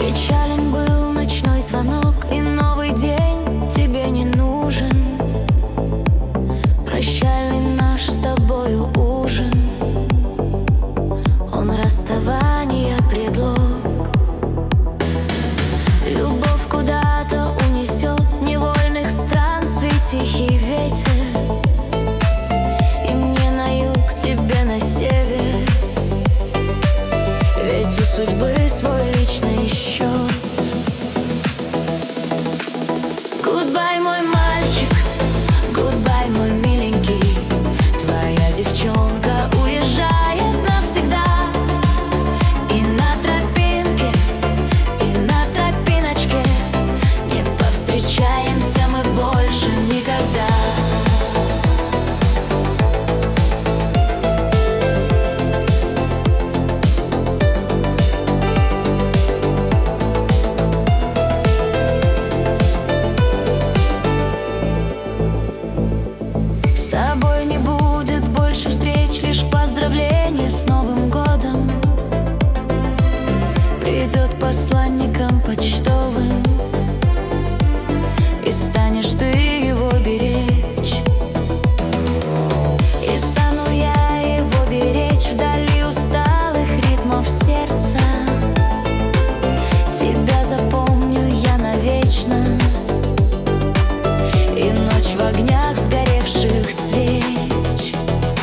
Печален был ночной звонок, и новый день тебе не нужен. Прощальный наш с тобою ужин, он расставания предлог. Любовь куда-то унесет невольных странствий тихий ветер, и мне на юг, тебе на север, ведь у судьбы свой личный счет. Гудбай, мой мальчик, гудбай, мой миленький, твоя девчонка уезжает навсегда. И на тропинке, и на тропиночке не повстречаемся мы больше никогда. С тобой не будет больше встреч, лишь поздравления с Новым годом. Придет посланником почтовым, и станешь ты его беречь. И стану я его беречь вдали усталых ритмов сердца. Тебя запомню я навечно, и ночь в огнях сгоревших свеч.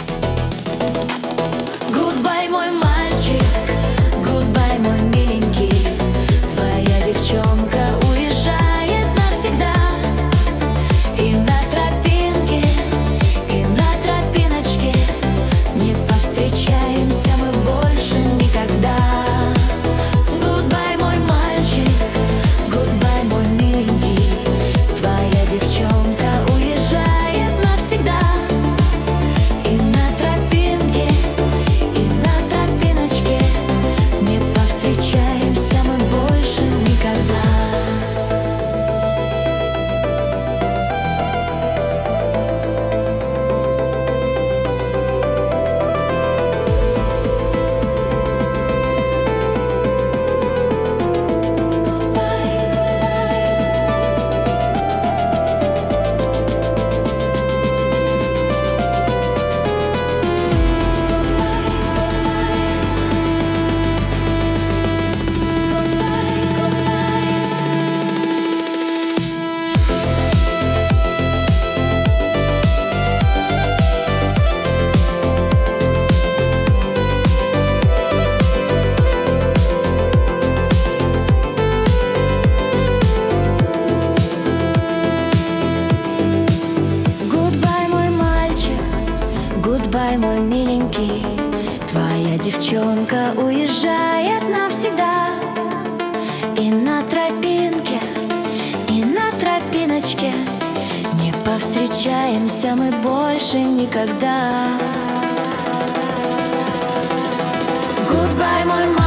Гудбай, мой мальчик, гудбай, мой миленький, твоя девчонка уезжает навсегда. И на тропинке, и на тропиночке не повстречаемся мы больше никогда. Гудбай, мой мальчик, гудбай, мой миленький, твоя девчонка уезжает навсегда. И на тропинке, и на тропиночке не повстречаемся мы больше никогда. Гудбай, мой мальчик, гудбай, мой миленький, твоя девчонка уезжает навсегда. И на тропинке, и на тропиночке не повстречаемся мы больше никогда. Гудбай, мой мальчик.